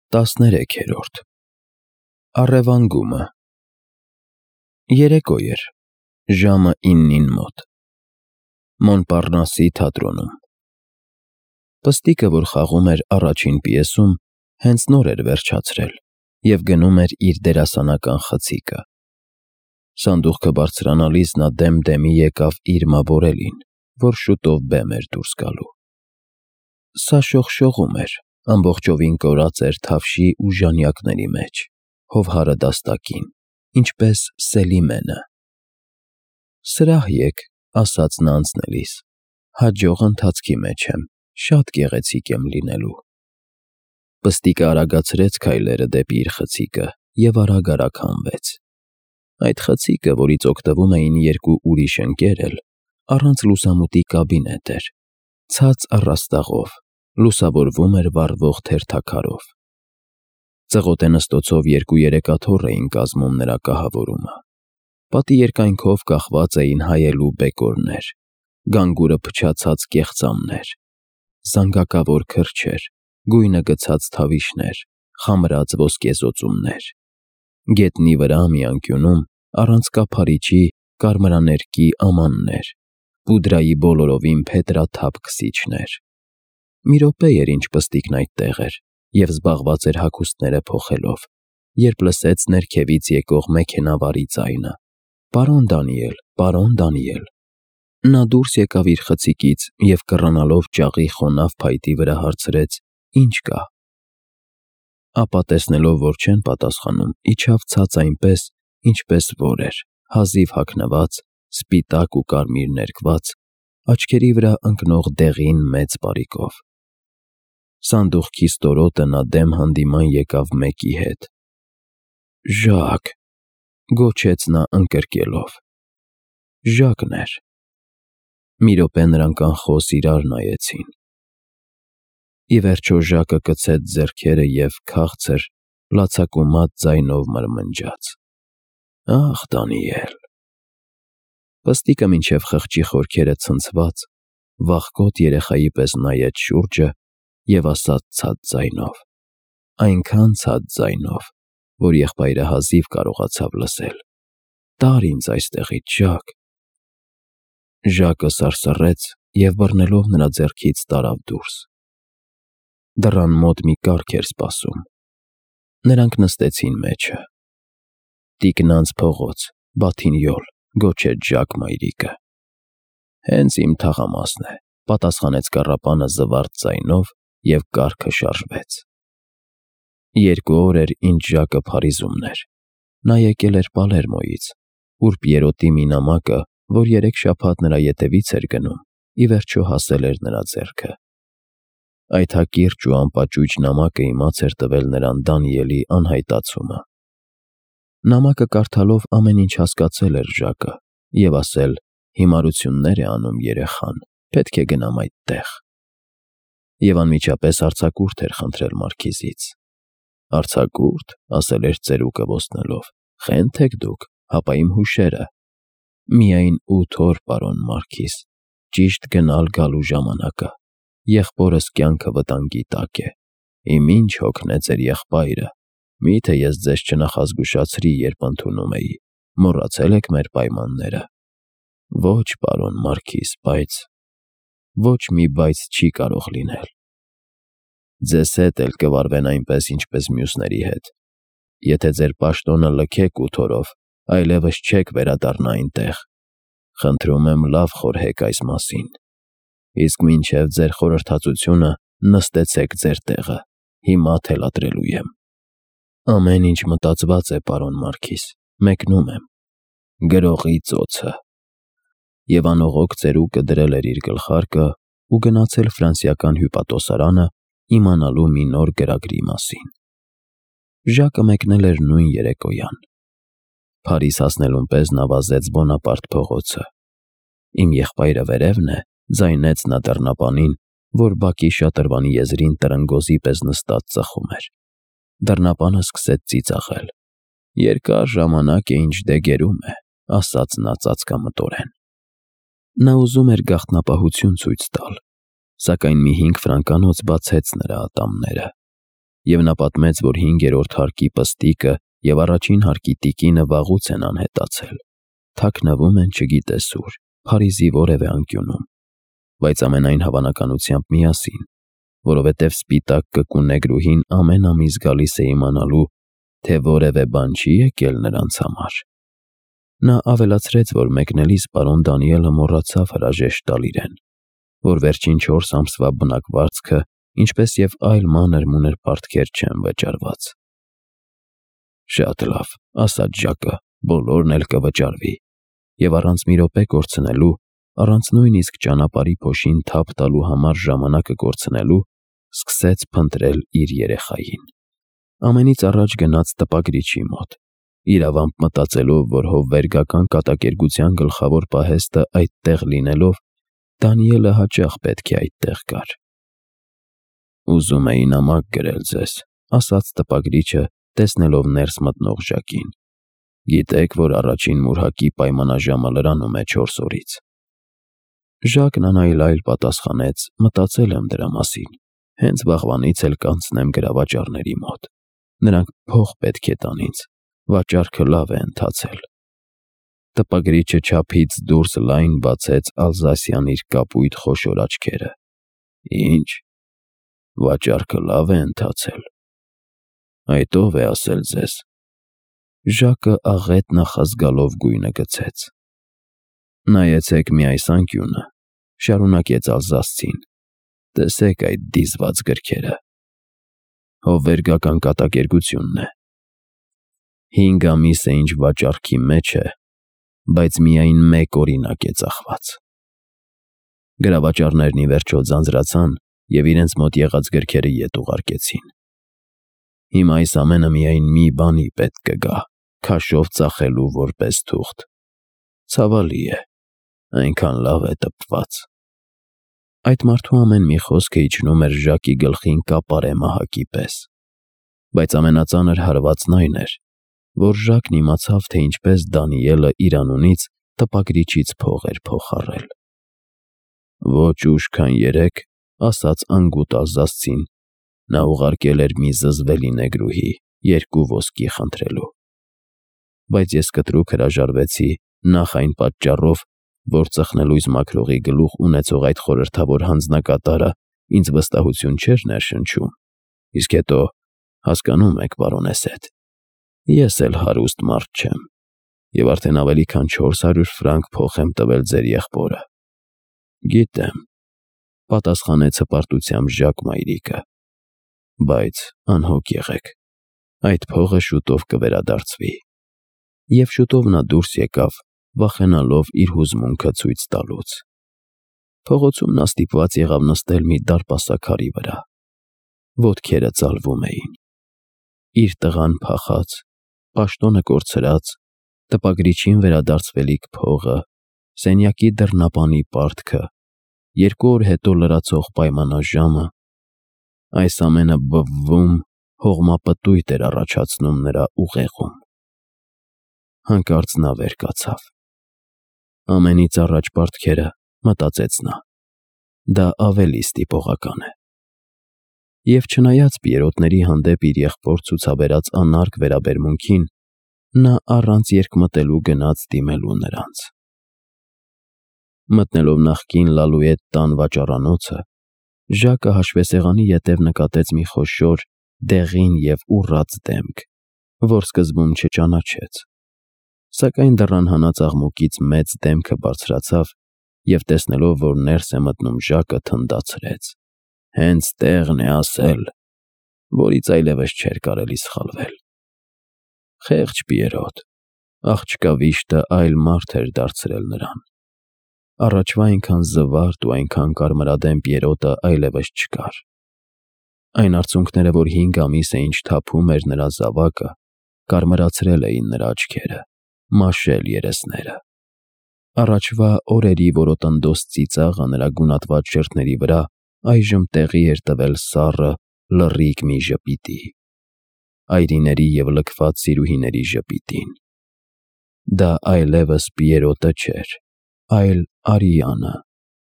13-րդ Առևանգումը Երեկո էր, ժամը 9-ին մոտ, Մոնպարնասի թատրոնում։ Պստիկը, որ խաղում էր առաջին պիեսում, հենց նոր էր վերջացրել և գնում էր իր դերասանական խցիկը։ Սանդուղքը բարձրանալիս նա դեմ-դեմի եկավ իր մավորելին, որ շուտով բեմ էր դուրս գալու։ Սա շողշողում էր, ամբողջովին կորած էր թավշի ու ժանյակների մեջ, հովհարը դաստակին, ինչպես Սելիմենը։ Սրահ եկ, ասաց նա անցնելիս, հաջող ընթացքի մեջ եմ, շատ գեղեցիկ եմ լինելու։ Պստիկը արագացրեց քայլերը դեպի իր խցիկը և արագ հանվեց։ Այդ խցիկը, որից օգտվում էին երկու ուրիշ ընկեր էլ, առանց լուսամուտի կաբինետ էր, ցած առաստաղով, լուսավորվում էր վառվող թերթաքարով։ Ծղոտե նստոցով 2-3 աթոռ էին կազմում նրա կահավորումը։ Պատի երկայնքով կախված էին հայելու բեկորներ, գանգուրը փչացած կեղծամներ, զանգակավոր քրջեր, գույնը գցած թավիշներ, խամրած ոսկեզօծումներ։ Գետնի վրա մի անկյունում առանց կափարիչի կարմրաներկի ամաններ, պուդրայի բոլորովին փետրաթափ քսիչներ։ Մի րոպե էր, ինչ պստիկն այդտեղ էր և զբաղված էր հագուստները փոխելով, երբ լսեց ներքևից եկող մեքենավարի ձայնը. «Պարոն Դանիել, պարոն Դանիել»։ Նա դուրս եկավ իր խցիկից և կռանալով ճաղի խոնավ փայտի վրա հարցրեց. «Ինչ կա»։ Ապա տեսնելով, որ չեն պատասխանում, իջավ ցած այնպես, ինչպես որ էր, հազիվ հագնված, սպիտակ ու կարմիր ներկված, աչքերի վրա ընկնող դեղին մեծ պարիկով։ Սանդուղքի ստորոտը նա դեմ հանդիման եկավ մեկի հետ։ «Ժակ», գոչեց նա ընկրկելով։ Ժակն էր։ Մի րոպե նրանք անխոս իրար նայեցին։ Ի վերջո Ժակը կցեց ձեռքերը և քաղցր, լացակումած ձայնով մրմնջաց. «Ախ, Դանիել»։ Պստիկը մինչև խղճի խորքերը ցնցված, վախկոտ երեխայի պես նայեց շուրջը և ասաց ցած ձայնով, այնքան ցած ձայնով, որ եղբայրը հազիվ կարողացավ լսել. «Տար ինձ այստեղից, Ժակ»։ Ժակը սարսռեց և բռնելով նրա ձեռքից տարավ դուրս։ Դռան մոտ մի կառք էր սպասում։ Նրանք նստեցին մեջը։ «Տիկնանց փողոց, Բաթինյոլ», գոչեց Ժակ մայրիկը։ «Հենց իմ թաղամասն է», պատասխանեց կառապանը զվարթ ձայնով և կառքը շարժվեց։ 2 օր էր, ինչ Ժակը Փարիզումն էր։ Նա եկել էր Պալերմոյից, ուր Պիերոտի մի նամակը, որ 3 շաբաթ նրա ետևից էր գնում, ի վերջո հասել էր նրա ձեռքը։ Այդ հակիրճ ու անպաճույճ նամակը իմաց էր տվել նրան Դանիելի անհայտացումը։ Նամակը կարդալով ամեն ինչ հասկացել էր Ժակը և ասել. «Հիմարություններ է անում երեխան, պետք է գնամ այդտեղ»։ Եվ անմիջապես արձակուրդ էր խնդրել մարքիզից։ «Արձակուրդ», ասել էր ծերուկը ոստնելով, «խենթ եք դուք, հապա իմ հուշերը»։ «Միայն 8 օր, պարոն մարքիզ, ճիշտ գնալ-գալու ժամանակը, եղբորս կյանքը վտանգի տակ է, իմ ինչ հոգն է ձեր եղբայրը, միթե ես ձեզ չնախազգուշացրի, երբ ընդունում էի, մոռացել եք մեր պայմանները»։ «Ոչ, պարոն մարքիզ, բայց»։ «Ոչ մի բայց չի կարող լինել։ Ձեզ հետ էլ կվարվեն այնպես, ինչպես մյուսների հետ։ Եթե ձեր պաշտոնը լքեք 8 օրով, այլևս չեք վերադառնա այնտեղ։ Խնդրում եմ լավ խորհեք այս մասին։ Իսկ մինչև ձեր խորհրդածությունը նստեցեք ձեր տեղը, հիմա թելադրելու եմ»։ «Ամեն ինչ մտածված է, պարոն մարքիզ, մեկնում եմ»։ «Գրողի ծոցը»։ Եվ անողոք ծերուկը դրել էր իր գլխարկը ու գնացել ֆրանսիական հյուպատոսարանը իմանալու մի նոր գրագրի մասին։ Ժակը մեկնել էր նույն երեկոյան։ Փարիզ հասնելուն պես նա վազեց Բոնապարտ փողոցը։ «Իմ եղբայրը վերևն է», ձայնեց նա դռնապանին, որ բակի շատրվանի եզրին տրնգոզի պես նստած ծխում էր։ Դռնապանը սկսեց ծիծաղել։ «Երկար ժամանակ է, ինչ դե գերում է», ասաց նա ծածկամտորեն։ Նա ուզում էր գաղտնապահություն ցույց տալ, սակայն մի 5 ֆրանկանոց բացեց նրա ատամները։ և նա պատմեց, որ 5-րդ հարկի պստիկը և առաջին հարկի տիկինը վաղուց են անհետացել, թաքնվում են չգիտես ուր, Փարիզի որևէ անկյունում, բայց ամենայն հավանականությամբ միասին, որովհետև սպիտակ կկու նեգրուհին ամեն ամիս գալիս է իմանալու, թե որևէ բան չի եկել նրանց համար։ Նա ավելացրեց, որ մեկնելիս պարոն Դանիելը մոռացավ հրաժեշտ տալ իրեն, որ վերջին 4 ամսվա բնակվարձքը, ինչպես և այլ մանր-մունր պարտքեր չեն վճարված։ Շատ լավ, ասաց Ժակը, բոլորն էլ կվճարվի, և առանց մի րոպե կորցնելու, առանց նույնիսկ ճանապարհի փոշին թափ տալու համար ժամանակը կորցնելու, սկսեց փնտրել իր երեխային։ Ամենից առաջ գնաց տպագրիչի մոտ, իրավամբ մտածելով, որ հովվերգական կատակերգության գլխավոր պահեստը այդտեղ լինելով, Դանիելը հաճախ պետք է այդտեղ գար։ Ուզում էի նամակ գրել ձեզ, ասաց տպագրիչը, տեսնելով ներս մտնող Ժակին։ Գիտեք, որ առաջին մուրհակի պայմանաժամը լրանում է 4 օրից։ Ժակն անայլ-այլ պատասխանեց. մտածել եմ դրա մասին, հենց վաղվանից էլ կանցնեմ գրավաճառների մոտ։ Նրանք փող պետք է տան ինձ, վաճառքը լավ է ընթացել։ Տպագրիչը չափից դուրս լայն բացեց Ալզասյան իր կապույտ խոշոր աչքերը։ Ինչ, վաճառքը լավ է ընթացել։ Այդ ով է ասել ձեզ։ Ժակը աղետ նախազգալով գույնը գցեց։ Նայեցեք մի այս անկյունը, շարունակեց Ալզասցին, տեսեք այդ դիզված գրքերը։ Հովվերգական կատակերգությունն է։ 5 ամիս է ինչ վաճառքի մեջ է, բայց միայն 1 օրինակ է ծախված։ Գրավաճառներն ի վերջո ձանձրացան և իրենց մոտ եղած գրքերը ետ ուղարկեցին։ Հիմա այս ամենը միայն մի բանի պետք կգա, քաշով ծախելու որպես թուղթ։ Ցավալի է, այնքան լավ է տպված։ Այդ մարդու ամեն մի խոսքը իջնում էր Ժակի գլխին կապարե մահակի պես։ Բայց ամենածանր հարվածն այն էր, որ Ժակն իմացավ, թե ինչպես Դանիելը իր անունից տպագրիչից փող էր փոխառել։ Ոչ ուշ, քան 3, ասաց անգութ Ալզասցին, նա ուղարկել էր մի զզվելի նեգրուհի 2 ոսկի խնդրելու։ Բայց ես կտրուկ հրաժարվեցի նախ այն պատճառով, որ ծխնելույզ մաքրողի գլուխ ունեցող այդ խորհրդավոր հանձնակատարը ինձ վստահություն չէր ներշնչում, իսկ հետո, հասկանում եք, պարոնեսետ, ես էլ հարուստ մարդ չեմ, և արդեն ավելի քան 400 ֆրանկ փող եմ տվել ձեր եղբորը։ Գիտեմ, պատասխանեց հպարտությամբ Ժակ մայրիկը, բայց անհոգ եղեք, այդ փողը շուտով կվերադարձվի։ Եվ շուտով նա դուրս եկավ, վախենալով իր հուզմունքը ցույց տալուց։ Փողոցում նա ստիպված եղավ նստել մի դարպասաքարի վրա։ Ոտքերը ծալվում էին։ Իր տղան փախած, պաշտոնը կորցրած, տպագրիչին վերադարձվելիք փողը, սենյակի դռնապանի պարտքը, 2 օր հետո լրացող պայմանաժամը, այս ամենը բվվում, հողմապտույտ էր առաջացնում նրա ուղեղում։ Հանկարծ նա վեր կացավ։ Ամենից առաջ պարտքերը, մտածեց նա, դա ավելի ստիպողական է։ Եվ չնայած Պիերոտների հանդեպ իր եղբոր ցուցաբերած անարգ վերաբերմունքին, նա առանց երկմտելու գնաց դիմելու նրանց։ Մտնելով նախկին Լալուետ տան վաճառանոցը, Ժակը հաշվեսեղանի ետև նկատեց մի խոշոր, դեղին և ուռած դեմք, որ սկզբում չճանաչեց, սակայն դռան հանած աղմուկից մեծ դեմքը բարձրացավ և տեսնելով, որ ներս է մտնում Ժակը, թնդացրեց. հենց տեղն է ասել, որից այլևս չէր կարելի սխալվել։ Խեղճ Պիերոտ, աղջկա վիշտը այլ մարդ էր դարձրել նրան։ Առաջվա այնքան զվարթ ու այնքան կարմրադեմ Պիերոտը այլևս չկար։ Այն արցունքները, որ 5 ամիս է ինչ թափում էր նրա զավակը, կարմրացրել էին նրա աչքերը, մաշել երեսները։ Առաջվա օրերի որոտնդոս ծիծաղը նրա գունատված շերտների վրա այժմ տեղի էր տվել սառը, լռիկ մի ժպիտի, այրիների և լքված սիրուհիների ժպիտին։ Դա այլևս Պիերոտը չէր, այլ Արիանը,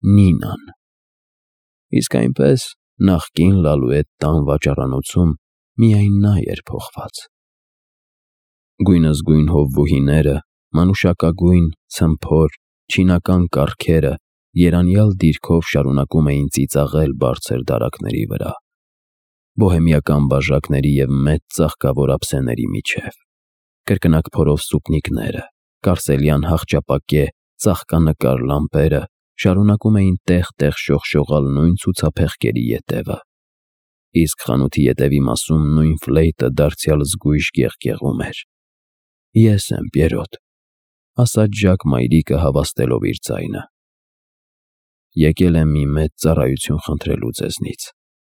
Նինան։ Իսկ այնպես, նախկին Լալուետ տան վաճառանոցում միայն նա էր փոխված։ Գույնզգույն հովվուհիները, մանուշակագույն, ցմփոր, չինական կառքերը երանյալ դիրքով շարունակում էին ծիծաղել բարձր դարակների վրա, բոհեմիական բաժակների և մեծ ծաղկավոր ափսեների միջև, կրկնակ փորով սուպնիկները, կարսելյան հախճապակե ծաղկանկար լամպերը շարունակում էին տեղ-տեղ շողշողալ նույն ցուցափեղկերի ետևը, իսկ խանութի ետևի մասում նույն ֆլեյտը դարձյալ զգույշ գեղգեղում էր։ «Ես եմ, Պիերոտ», ասաց Ժակ մայրիկը հավաստելով իր ձայնը։ «Եկել եմ մի մեծ ծառայություն խնդրելու ձեզնից։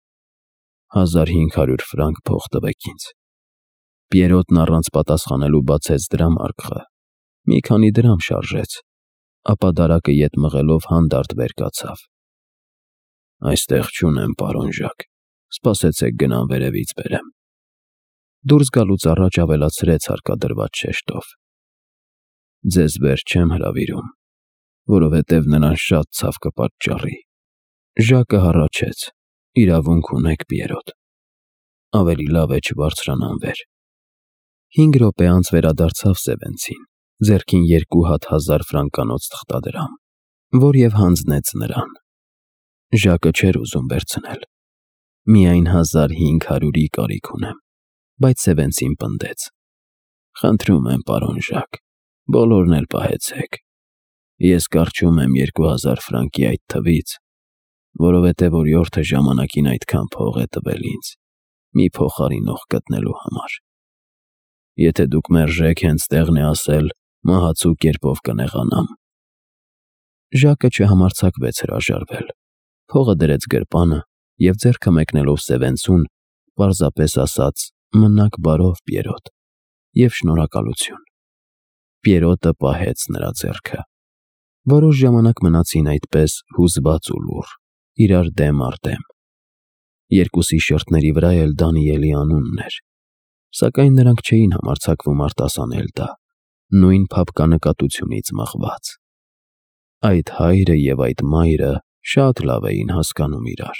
1500 ֆրանկ փող տվեք ինձ»։ Պիերոտն առանց պատասխանելու բացեց դրամարկղը, մի քանի դրամ շարժեց, ապա դարակը ետ մղելով հանդարտ վեր կացավ։ «Այստեղ չունեմ, պարոն Ժակ, սպասեցեք գնամ վերևից բերեմ»։ Դուրս գալուց առաջ ավելացրեց հարկադրված շեշտով. «Ձեզ վեր չեմ հրավիրում, որովհետև նրան շատ ցավ կպատճառի»։ Ժակը հառաչեց. «Իրավունք ունեք, Պիերոտ, ավելի լավ է չբարձրանամ վեր»։ 5 րոպե անց վերադարձավ Սևենցին, ձեռքին 2,000 ֆրանկանոց թղթադրամ, որ և հանձնեց նրան։ Ժակը չէր ուզում վերցնել. «Միայն 1500-ի կարիք ունեմ», բայց Սևենցին պնդեց. «Խնդրում եմ, պարոն Ժակ, բոլորն էլ պահեցեք։ Ես կառչում եմ 2000 ֆրանկի այդ թվից, որովհետև օրիորդը ժամանակին այդքան փող է տվել ինձ մի փոխարինող գտնելու համար։ Եթե դուք մերժեք, հենց տեղն է ասել, մահացու կերպով կնեղանամ»։ Ժակը չհամարձակվեց հրաժարվել, փողը դրեց գրպանը և ձեռքը մեկնելով Սևենցուն, պարզապես ասաց. «Մնաք բարով, Պիերոտ, և շնորհակալություն»։ Պիերոտը պահեց նրա ձեռքը։ Որոշ ժամանակ մնացին այդպես հուզված ու լուռ, իրար դեմ առ դեմ։ Երկուսի շրթների վրա էլ Դանիելի անունն էր, սակայն նրանք չէին համարձակվում արտասանել դա, նույն փափկանկատությունից մղված։ Այդ հայրը և այդ մայրը շատ լավ էին հասկանում իրար։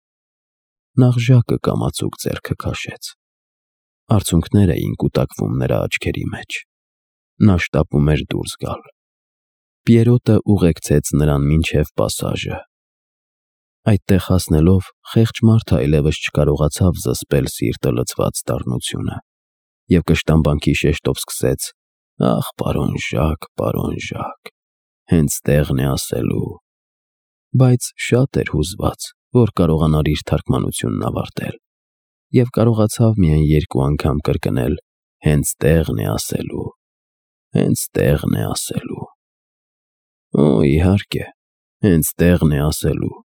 Նախ Ժակը կամացուկ ձեռքը քաշեց։ Արցունքներ էին կուտակվում նրա աչքերի մեջ։ Նա շտապում էր դուրս գալ։ Պիերոտը ուղեկցեց նրան մինչև պասաժը։ Այդտեղ հասնելով, խեղճ մարդը այլևս չկարողացավ զսպել սիրտը լցված դառնությունը և կշտամբանքի շեշտով սկսեց. «Ախ, պարոն Ժակ, հենց տեղն է ասելու»։ Բայց շատ էր հուզված, որ կարողանար իր թարգմանությունն ավարտել, և կարողացավ միայն 2 անգամ կրկնել. «Հենց տեղն է ասելու, հենց տեղն է ասելու»։ Օ, իհարկե, հենց տեղն է ասելու։